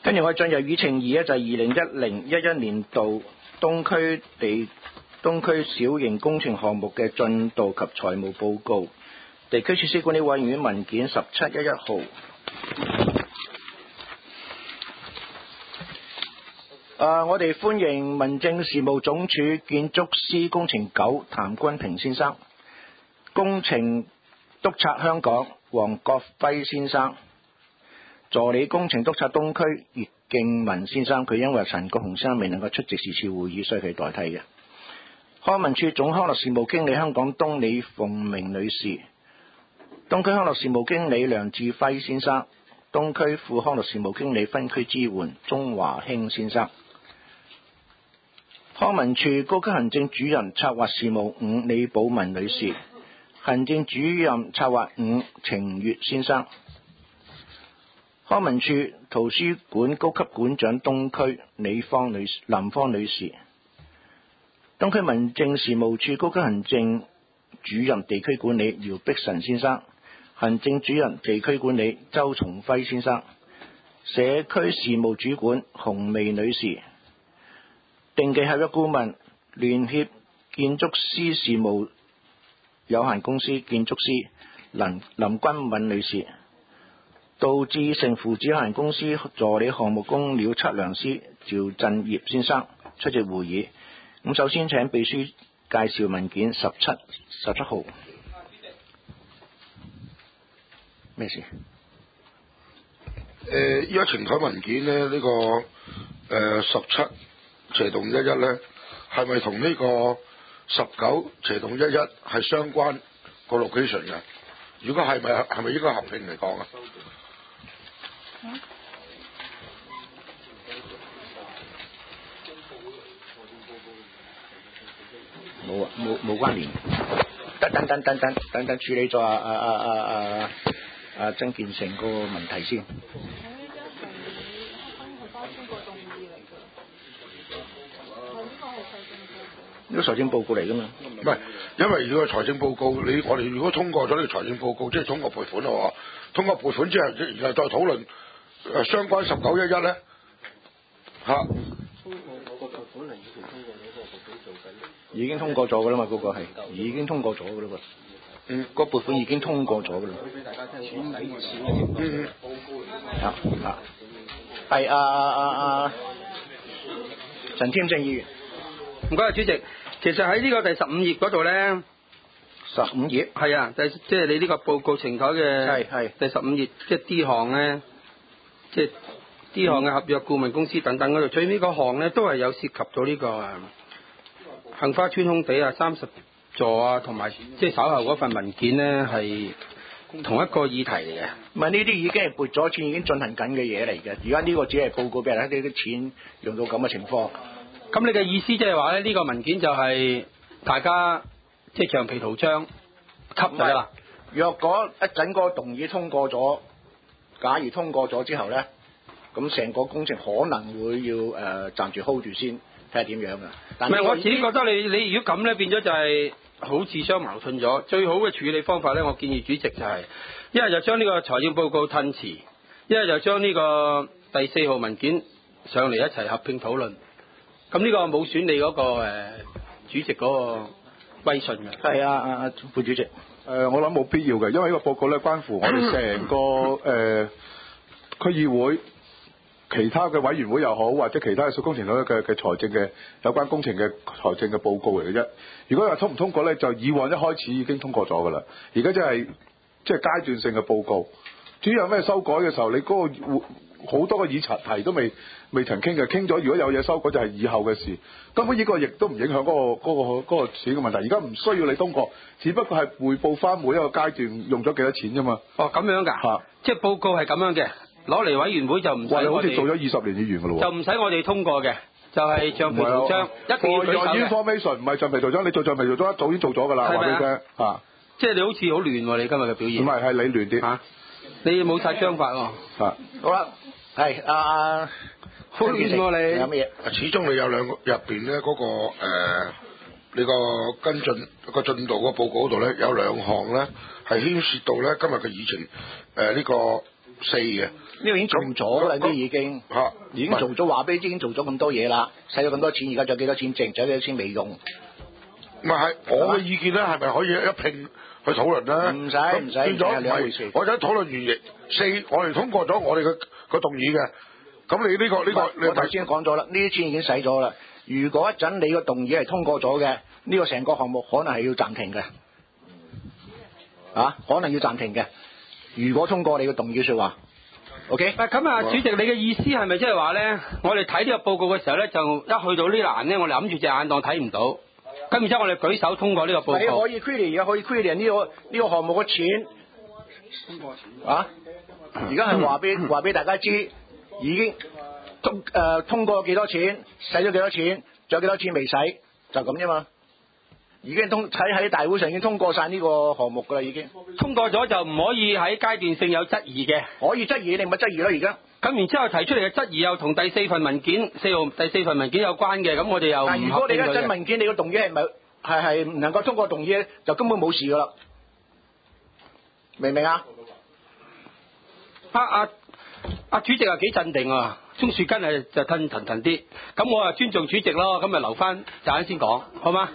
跟住我進入議程2就係2010-11年度東區小型工程項目嘅進度及財務報告，地區設施管理委員會文件1711號。我哋歡迎民政事務總署建築師工程9譚君平先生，工程督察香港黃國輝先生，助理工程督察東區葉敬文先生，佢因為陳國雄先生未能夠出席是次會議，所以佢代替嘅。康文署總康樂事務經理香港東李鳳明女士，東區康樂事務經理梁志輝先生，東區副康樂事務經理分區支援鍾華興先生。康文署高級行政主任策劃事務5李寶文女士，行政主任策劃5程月先生。康文署圖書館高級館長東區林方女士，東區民政事務處高級行政主任地區管理姚碧臣先生，行政主任地區管理周松輝先生，社區事務主管洪薇女士，定期合約顧問聯協建築師事務有限公司建築師林君敏女士，杜志成父子有限公司助理項目工料測量師趙振業先生出席會議。咁首先請秘書介紹文件17號。咩事？ 依家呈台文件咧，呢個17/11咧，係咪同呢個19/11係相關個 location 嘅？如果係咪應該合併嚟講啊？ 冇啊，冇關聯。等處理咗曾建成個問題先。呢個財政報告嚟噶嘛？ 唔係，因為如果財政報告，我哋如果通過咗呢個財政報告，即係通過撥款咯。通過撥款之後，然後再討論相關19/11咧嚇。 已經通過咗噶啦嘛，嗰個係已經通過咗噶啦喎。個撥款已經通過咗噶啦。係陳添正議員。 唔該，主席。其實喺呢個第15頁嗰度咧 ，15頁係啊，即係你呢個報告呈台嘅係第15頁，即係 D 項咧，即係 D 項嘅合約顧問公司等等嗰度，最尾嗰項咧都係有涉及到呢個杏花村空地啊30座啊，同埋即係稍後嗰份文件咧係同一個議題嚟嘅。 唔係呢啲已經係撥咗錢，已經進行緊嘅嘢嚟嘅。而家呢個只係報告俾人睇，呢啲錢用到咁嘅情況。 咁你嘅意思即係話咧，呢個文件就係大家即係橡皮圖章吸就得啦。 若果一陣個動議通過咗，假如通過咗之後咧，咁成個工程可能會要暫時 hold 住先，睇下點樣噶。但係我自己覺得你如果咁咧，變咗就係好自相矛盾咗。最好嘅處理方法咧，我建議主席就係一係就將呢個財政報告褪遲，一係就將呢個第4號文件上嚟一齊合併討論。咁呢個冇損你嗰個主席嗰個威信嘅。 係啊，副主席。 我諗冇必要嘅，因為呢個報告咧關乎我哋成個區議會其他嘅委員會又好，或者其他嘅工程嘅財政嘅有關工程嘅財政嘅報告嚟嘅啫。如果話通唔通過咧，就以往一開始已經通過咗㗎啦。而家即係階段性嘅報告。至於有咩修改嘅時候，你嗰個好多個議題都未曾傾嘅，傾咗如果有嘢修改就係以後嘅事，根本呢個亦都唔影響嗰個錢嘅問題。而家唔需要你通過，只不過係匯報翻每一個階段用咗幾多錢啫嘛。 哦，咁樣㗎，即係報告係咁樣嘅，攞嚟委員會就唔使我哋。 好似做咗20年議員㗎咯喎。 就唔使我哋通過嘅，就係橡皮圖章，一定要舉手嘅。 information 唔係橡皮圖章，你做橡皮圖章一早已經做咗㗎啦，話俾你聽嚇。 即係你好似好亂喎，你今日嘅表現。 唔係你亂啲嚇，你冇晒章法喎。 好啦，係好亂喎你。 有乜嘢？ 始終你有兩個入邊咧嗰個你個跟進個進度個報告嗰度咧有兩項咧係牽涉到咧今日嘅議程呢個 4嘅。 呢個已經做咗啦，呢已經嚇已經做咗，話俾你知已經做咗咁多嘢啦，使咗咁多錢，而家仲有幾多錢剩，仲有幾多錢未用？ 唔係我嘅意見咧，係咪可以一拼去討論咧？ 唔使變咗兩回事。 我想討論完亦4，我哋通過咗我哋個動議嘅。咁你呢個我頭先講咗啦，呢啲錢已經使咗啦。如果一陣你個動議係通過咗嘅，呢個成個項目可能係要暫停嘅，可能要暫停嘅。如果通過你個動議説話 ，OK？ 咁啊，主席，你嘅意思係咪即係話咧？我哋睇呢個報告嘅時候咧，就一去到呢欄咧，我哋揞住隻眼當睇唔到，咁然之後我哋舉手通過呢個報告。 你可以 credit 嘅，可以 credit 呢個項目嘅錢。而家係話俾大家知，已經通過幾多錢，使咗幾多錢，仲有幾多錢未使，就咁啫嘛。已經喺大會上已經通過晒呢個項目㗎啦，已經通過咗就唔可以喺階段性有質疑嘅。 可以質疑，你咪質疑咯而家。 咁然之後提出嚟嘅質疑又同第4份文件第4份文件有關嘅，咁我哋又唔如果你而家真文件，你個動議係唔能夠通過動議咧，就根本冇事㗎啦，明唔明啊？ 主席啊幾鎮定啊，鍾樹根就騰啲，咁我啊尊重主席咯，咁咪留翻陣間先講，好嗎？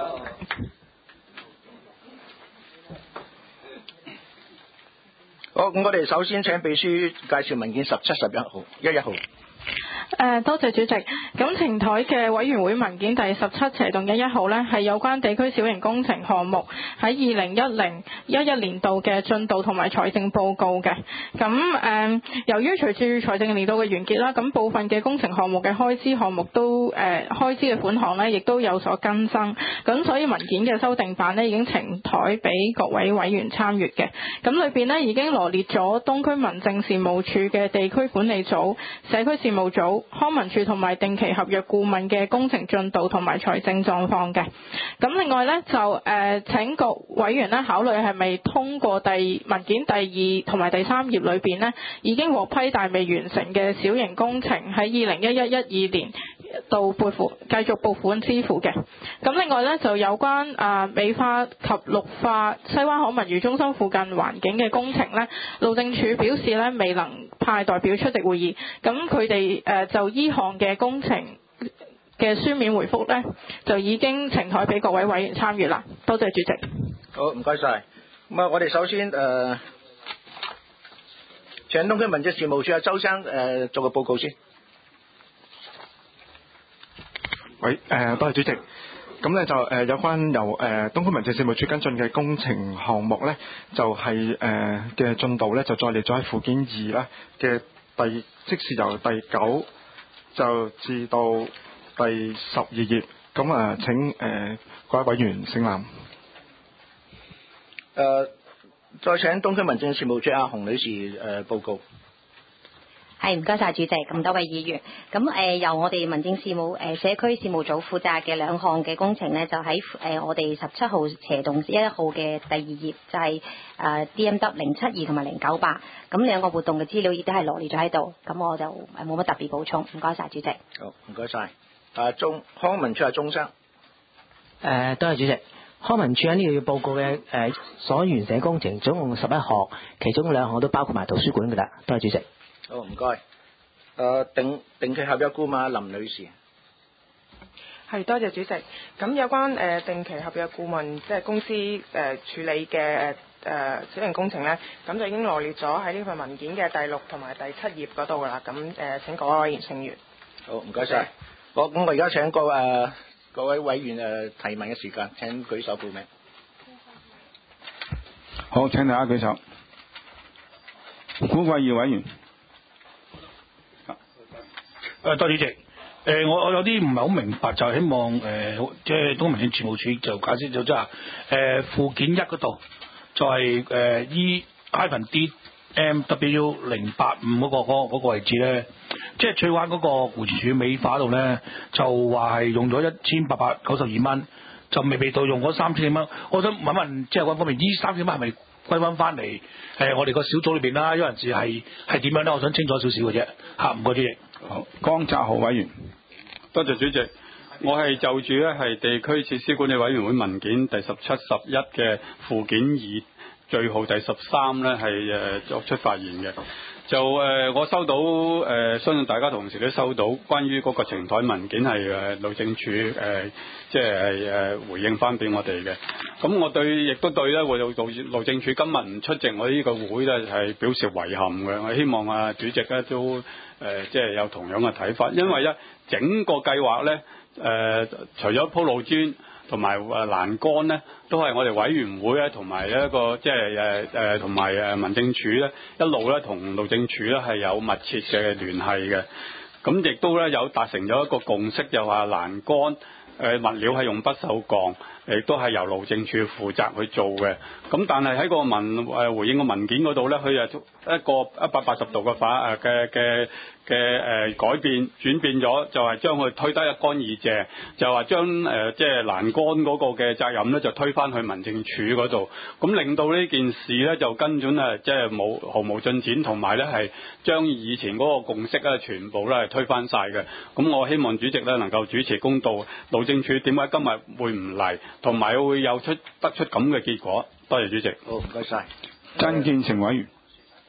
好，咁我哋首先請秘書介紹文件17、11號、11號。 多謝主席。咁呈台嘅委員會文件第17/11號呢，係有關地區小型工程項目喺2010-11年度嘅進度同埋財政報告嘅。咁由於隨住財政年度嘅完結啦，咁部分嘅工程項目嘅開支項目都開支嘅款項呢亦都有所更新。咁所以文件嘅修訂版呢已經呈台俾各位委員參閱嘅。咁裏邊呢已經羅列咗東區民政事務處嘅地區管理組、社區事務組、康文署同埋定期合約顧問嘅工程進度同埋財政狀況嘅。咁另外呢，就請各委員呢考慮係咪通過文件第2同埋第3頁裏邊呢已經獲批但未完成嘅小型工程喺2011-12年度繼續撥款支付嘅。咁另外呢，就有關美化及綠化西灣河文娛中心附近環境嘅工程呢，路政署表示呢未能派代表出席會議，咁佢哋就依項嘅工程嘅書面回覆呢，就已經呈台俾各位委員參閱啦。多謝主席。 好，唔該晒。咁啊，我哋首先請東區民政事務處周生做個報告先。 喂，多謝主席。咁咧就有關由東區民政事務處跟進嘅工程項目咧，就係嘅進度咧就再列咗喺附件2啦嘅即是由第9就至到第12頁。咁請各位委員省覽。 再請東區民政事務處阿洪女士報告。 係，唔該晒主席，咁多位議員。咁由我哋民政事務社區事務組負責嘅2項嘅工程呢，就喺我哋17號斜棟11號嘅第2頁，就係DMW 072同埋098。咁2個活動嘅資料亦都係羅列咗喺度，咁我就冇乜特別補充。唔該晒主席。 好，唔該晒。康文署阿鐘生。 多謝主席。康文署喺呢個報告嘅所完成工程總共11項，其中2項都包括埋圖書館㗎啦。多謝主席。 好，唔該。定期合約顧問林女士。 係，多謝主席。咁有關定期合約顧問即係公司處理嘅小型工程咧，咁就已經羅列咗喺呢份文件嘅第6同埋第7頁嗰度㗎啦。咁請各位委員請閱。 好，唔該晒。好，咁我而家請各位委員提問嘅時間，請舉手報名。 好，請大家舉手。古貴2委員。 多謝主席。我有啲唔係好明白，就希望即係東區民政事務處就解釋咗，即係附件1嗰度就係E-D MW 085嗰個位置咧，即係翠灣嗰個湖池署美化度咧，就話係用咗1892蚊，就未被盜用嗰3000蚊。我想問問，即係嗰方面，呢3000蚊係咪歸翻嚟我哋個小組裏邊啦？有陣時係點樣咧？我想清楚少少嘅啫。嚇，唔該主席。 好，江澤豪委員。 多謝主席。我係就住咧係地區設施管理委員會文件第17、11嘅附件2序號第13咧係作出發言嘅。 就我收到相信大家同時都收到關於嗰個呈台文件係路政署即係回應翻俾我哋嘅。咁我亦都對咧，路政署今日唔出席我呢個會咧，係表示遺憾嘅。我希望主席咧都即係有同樣嘅睇法，因為咧整個計劃咧除咗鋪路磚同埋欄杆咧，都係我哋委員會咧，同埋一個即係同埋民政處咧，一路咧同路政處咧係有密切嘅聯繫嘅。咁亦都咧有達成咗一個共識，就話欄杆物料係用不鏽鋼，亦都係由路政處負責去做嘅。咁但係喺個回應個文件嗰度咧，佢一個180度嘅改變轉變咗，就係將佢推得一乾二淨，就話將即係欄杆嗰個嘅責任咧就推返去民政處嗰度，咁令到呢件事咧就跟住即係毫無進展，同埋咧係將以前嗰個共識咧全部咧係推翻晒嘅。咁我希望主席咧能夠主持公道，路政處點解今日會唔嚟，同埋會有得出咁嘅結果？多謝主席。 好，唔該晒。 曾建成委員。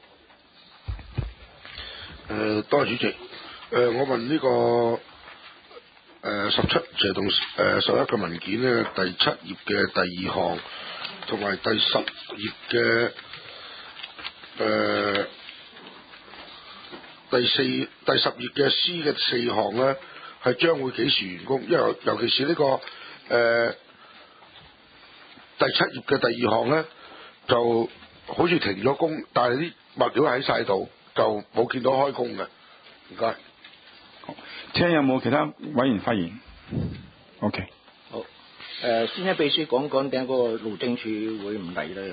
多謝主席。我問呢個17斜棟11嘅文件咧，第7頁嘅第2項同埋第10頁嘅第10頁嘅 C 嘅4項咧，係將會幾時完工？因為尤其是呢個第7頁嘅第2項咧，就好似停咗工，但係啲物料喺晒度，就冇見到開工嘅。唔該。 請有冇其他委員發言 ？OK。 好。先請秘書講講點解嗰個路政處會唔嚟咧？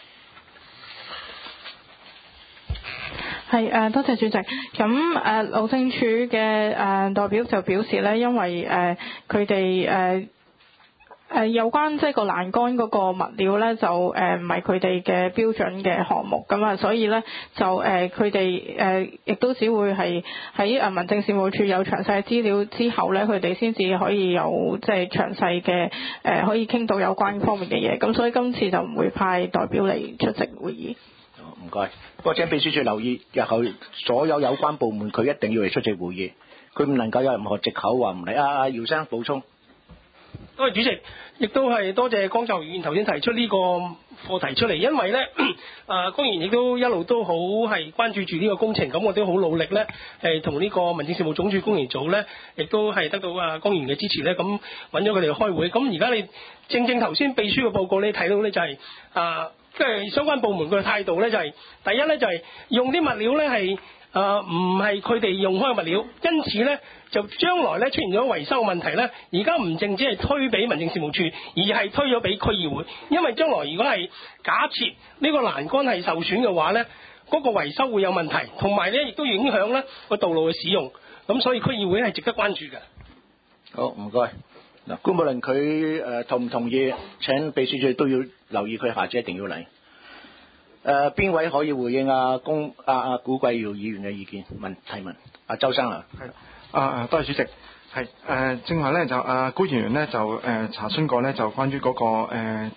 係多謝主席。咁路政處嘅代表就表示咧，因為佢哋有關即係個欄杆嗰個物料咧，就唔係佢哋嘅標準嘅項目咁啊，所以咧就佢哋亦都只會係喺民政事務處有詳細資料之後咧，佢哋先至可以有即係詳細嘅可以傾到有關方面嘅嘢。咁所以今次就唔會派代表嚟出席會議。 唔該。不過請秘書處留意，日後所有有關部門佢一定要嚟出席會議，佢唔能夠有任何藉口話唔嚟。姚生補充。 多謝主席，亦都係多謝江澤議員頭先提出呢個課題出嚟，因為咧江議員亦都一路都好係關注住呢個工程，咁我都好努力咧同呢個民政事務總署工程組咧，亦都係得到江議員嘅支持咧，咁揾咗佢哋去開會。咁而家你正頭先秘書嘅報告你睇到咧就係即係相關部門嘅態度咧就係第一咧就係用啲物料咧係唔係佢哋用開嘅物料，因此咧就將來咧出現咗維修問題咧，而家唔淨止係推俾民政事務處，而係推咗俾區議會，因為將來如果係假設呢個欄杆係受損嘅話咧，嗰個維修會有問題，同埋咧亦都影響咧個道路嘅使用，咁所以區議會係值得關注嘅。 好，唔該。嗱，官無論佢同唔同意，請秘書處都要留意，佢下次一定要嚟。邊位可以回應古貴堯議員嘅意見提問？周生啊。 係。多謝主席。係正話咧就古議員咧就查詢過咧就關於嗰個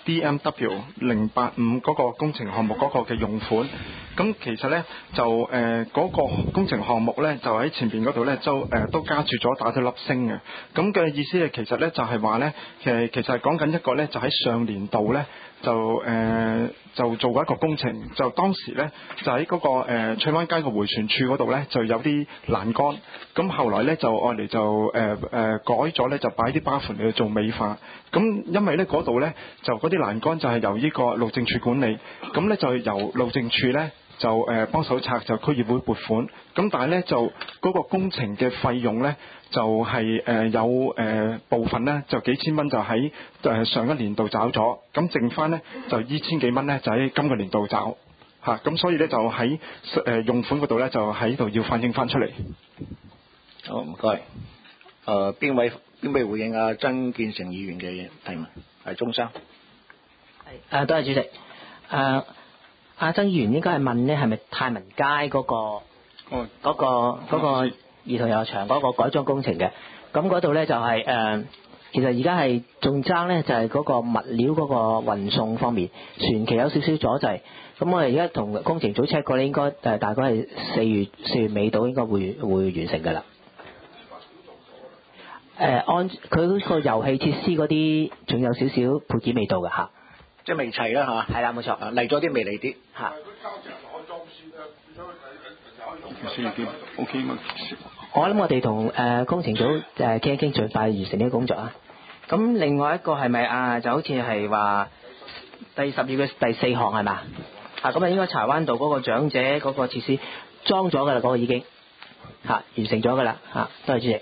DMW 085嗰個工程項目嗰個嘅用款，咁其實咧就嗰個工程項目咧就喺前邊嗰度咧都加注咗打咗粒星嘅，咁嘅意思咧其實咧就係話咧其實係講緊一個咧就喺上年度咧就做過一個工程，就當時咧就喺嗰個翠灣街嘅迴旋處嗰度咧就有啲欄杆，咁後來咧就愛嚟就改咗咧就擺啲巴盤嚟去做美化，咁因為咧嗰度咧就嗰啲欄杆就係由呢個路政處管理，咁咧就由路政處咧就幫手拆，就區議會撥款，咁但係咧就嗰個工程嘅費用咧就係有部分咧就幾千蚊就喺上一年度找咗，咁剩翻咧就呢千幾蚊咧就喺今個年度找嚇，咁所以咧就喺用款嗰度咧就喺度要反映翻出嚟。 好，唔該。邊位回應曾建成議員嘅提問？係鐘生。 係多謝主席。曾議員應該係問呢係咪太文街嗰個兒童遊樂場嗰個改裝工程嘅？咁嗰度咧就係其實而家係仲爭咧，就係嗰個物料嗰個運送方面，船期有少少阻滯。咁我哋而家同工程組 check 過咧，應該大概係4月尾到應該會完成㗎啦。按佢嗰個遊戲設施嗰啲，仲有少少配件未到㗎嚇。 即係未齊啦係嘛？ 係啦，冇錯。 嚟咗啲未嚟啲嚇。 我諗我哋同工程組傾一傾，盡快完成呢個工作啊。咁另外一個係咪啊？就好似係話第12嘅第4項係嘛？咁啊應該柴灣道嗰個長者嗰個設施裝咗㗎啦，嗰個已經完成咗㗎啦嚇。多謝主席。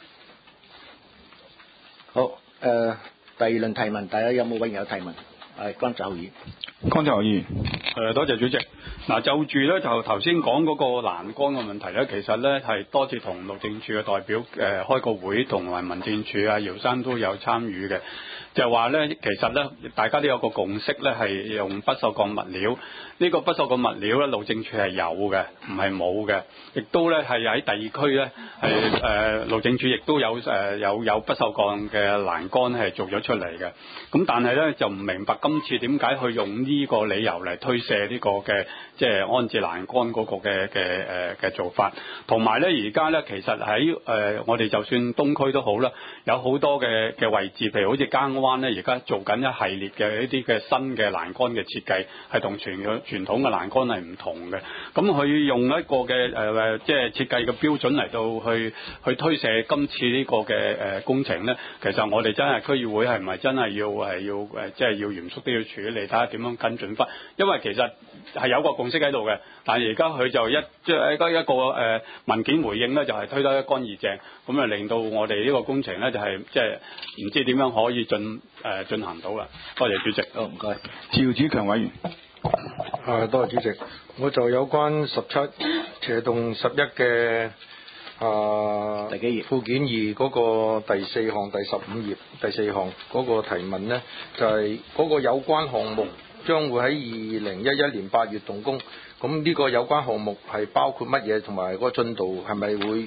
好第二輪提問，大家有冇委員有提問？江澤議員。 江澤議員。 多謝主席。嗱，就住咧就頭先講嗰個欄杆嘅問題咧，其實咧係多次同路政署嘅代表開個會，同埋民政處啊、姚生都有參與嘅，就係話咧，其實咧大家都有個共識咧，係用不鏽鋼物料。呢個不鏽鋼物料咧，路政署係有嘅，唔係冇嘅。亦都咧係喺第二區咧係路政署亦都有有不鏽鋼嘅欄杆係做咗出嚟嘅。咁但係咧就唔明白今次點解去用呢個理由嚟推卸呢個嘅即係安置欄杆嗰個嘅做法。同埋咧而家咧其實喺我哋就算東區都好啦，有好多嘅位置，譬如好似耕灣咧，而家做緊一系列嘅一啲嘅新嘅欄杆嘅設計，係同傳統嘅欄杆係唔同嘅。咁佢用一個嘅即係設計嘅標準嚟到去推卸今次呢個嘅工程咧，其實我哋真係區議會係咪真係要即係要嚴肅啲去處理，睇下點樣跟進翻？因為其實係有個共識喺度嘅，但係而家佢就即係一個文件回應咧，就係推得一乾二淨，咁啊令到我哋呢個工程咧就係即係唔知點樣可以進行到啦。多謝主席。 好，唔該。 趙子強委員。 多謝主席。我就有關17斜洞11嘅第幾頁？ 附件2嗰個第4項第15頁第4項嗰個提問呢，就係嗰個有關項目將會喺2011年8月動工。咁呢個有關項目係包括乜嘢，同埋嗰個進度係咪會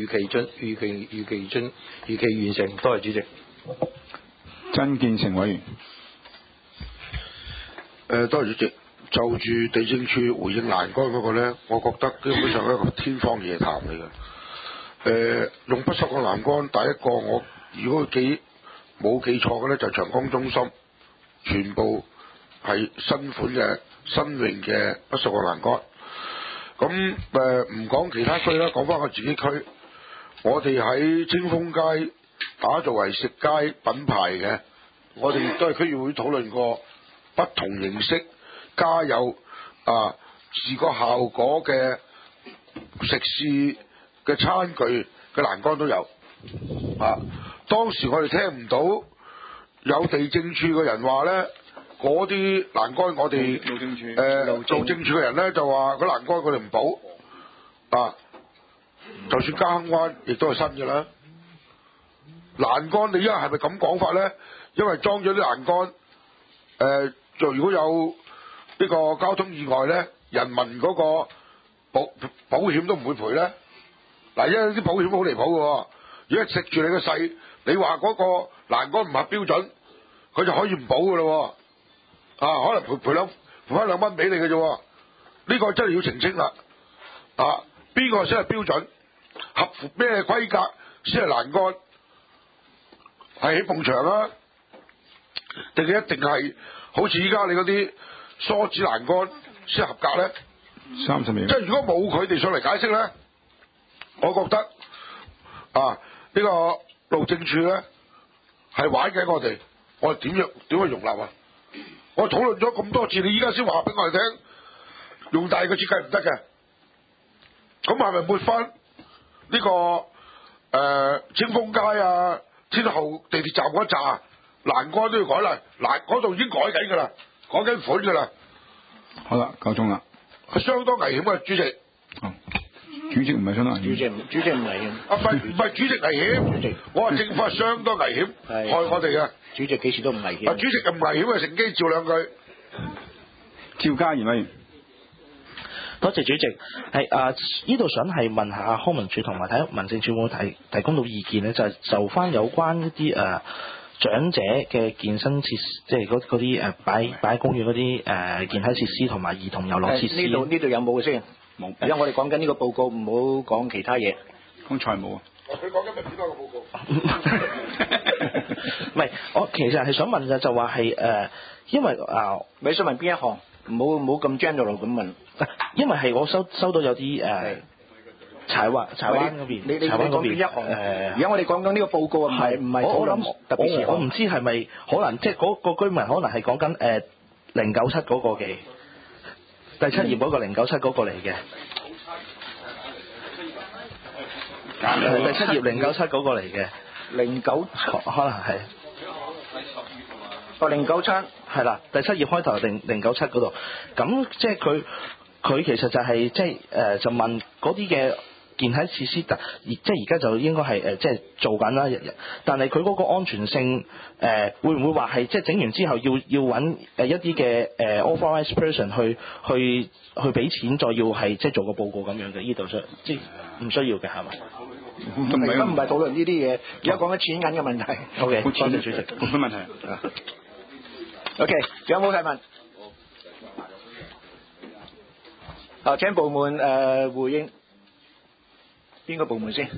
預期完成？多謝主席。 曾建成委員。 多謝主席。就住地政處回應欄杆嗰個呢，我覺得基本上係一個天方夜譚嚟嘅。用不鏽鋼欄杆，第一個我如果冇記錯嘅呢，就係長江中心全部係新款嘅新穎嘅不鏽鋼欄杆。咁唔講其他區啦，講翻我自己區，我哋喺清風街打造為食街品牌嘅，我哋亦都係區議會討論過不同形式加有視覺效果嘅食肆嘅餐具嘅欄杆都有。當時我哋聽唔到有地政處嘅人話呢，嗰啲欄杆我哋路政處嘅人呢就話嗰欄杆佢哋唔補。就算耕灣亦都係新嘅啦。欄杆你而家係咪咁講法呢？因為裝咗啲欄杆就如果有呢個交通意外呢，人民嗰個保險都唔會賠呢。嗱，因為啲保險好離譜嘅，如果食住你個勢，你話嗰個欄杆唔合標準，佢就可以唔保嘅咯。可能賠翻2蚊俾你嘅啫。呢個真係要澄清啦。邊個先係標準？合乎咩規格先係欄杆？係起埲牆啊？定係一定係好似依家你嗰啲梳子欄杆先合格呢？30秒。即係如果冇佢哋上嚟解釋呢，我覺得呢個路政處呢係玩緊我哋點去容納啊？我討論咗咁多次，你依家先話俾我哋聽，用大嘅設計唔得嘅，咁係咪抹翻呢個清風街天后地鐵站嗰紮欄杆都要改啦？嗰度已經改緊㗎啦，改緊款㗎啦。 好啦，夠鐘啦。 係相當危險嘅，主席。 主席唔係相當危險。 主席唔危險。 唔係主席危險。主席，我話政府係相當危險，害我哋嘅。 主席幾時都唔危險。 主席咁危險啊，乘機照兩句。 趙家賢委員。 多謝主席。係呢度想係問下康文署同埋睇民政處會唔會提供到意見咧？就係就翻有關一啲長者嘅健身設施，即係嗰啲擺喺公園嗰啲健體設施同埋兒童遊樂設施。 呢度有冇先？ 冇。 而家我哋講緊呢個報告，唔好講其他嘢。 講財務啊。 佢講緊咪點解個報告？ 唔係，我其實係想問嘅就話係因為你想問邊一項？唔好咁 general 咁問。 因為係我收到有啲柴灣嗰邊， 你講邊一項？而家我哋講緊呢個報告唔係討論特別事項。 我唔知係咪可能即係嗰個居民可能係講緊097嗰個嘅第7頁嗰個097嗰個嚟嘅。第7頁097嗰個嚟嘅 097 可能係。 097 係啦，第7頁開頭097嗰度，咁即係佢其實就係即係就問嗰啲嘅健體設施，即係而家就應該係即係做緊啦，但係佢嗰個安全性會唔會話係即係整完之後要揾一啲嘅authorized person 去俾錢，再要係即係做個報告咁樣嘅？呢度即係唔需要嘅係咪？ 而家唔係討論呢啲嘢，而家講緊錢銀嘅問題。 OK， 多謝主席。 冇問題。 OK， 仲有冇提問？請部門回應。邊個部門先？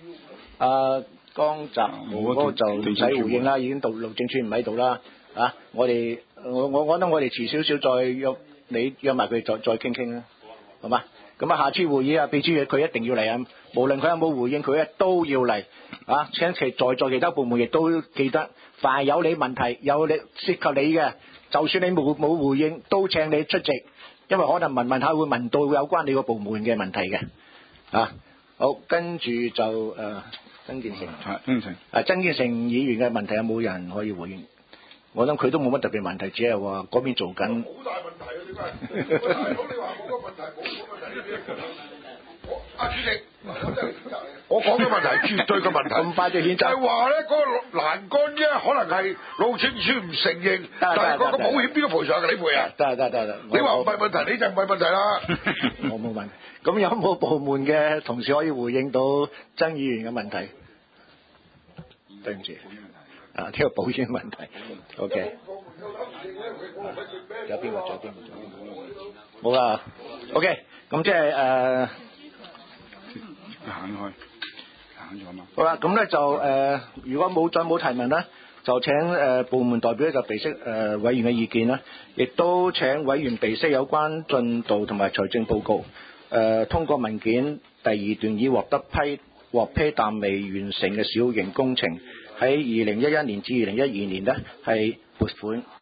江澤嗰個就唔使回應啦，已經到路政署唔喺度啦。我覺得我哋遲少少再約埋佢再傾傾啦，好嘛？咁下次會議秘書佢一定要嚟啊！無論佢有冇回應，佢都要嚟啊！請在其他部門亦都記得，凡有你問題有你涉及你嘅，就算你冇回應，都請你出席，因為可能問下會問到有關你個部門嘅問題嘅。好，跟住就曾建成。曾建成議員嘅問題有冇人可以回應？我諗佢都冇乜特別問題，只係話嗰邊做緊。 好大問題啊！點解？大佬你話冇個問題，冇個問題。主席，我講嘅問題係絕對嘅問題。 咁快就譴責？ 就係話咧，嗰個欄杆啫，可能係路政署唔承認，但係嗰個保險邊個賠償嘅？你賠啊？ 得。 你話唔係問題，你就唔係問題啦。 我冇問題。咁有冇部門嘅同事可以回應到曾議員嘅問題？對唔住。呢個保險問題。OK。仲有邊個？冇啦。OK。咁即係行咗嘛？ 好啦，咁咧就如果再冇提問咧，就請部門代表就備悉委員嘅意見啦，亦都請委員備悉有關進度同埋財政報告。通過文件第2段已獲批但未完成嘅小型工程，喺2011年至2012年呢係撥款。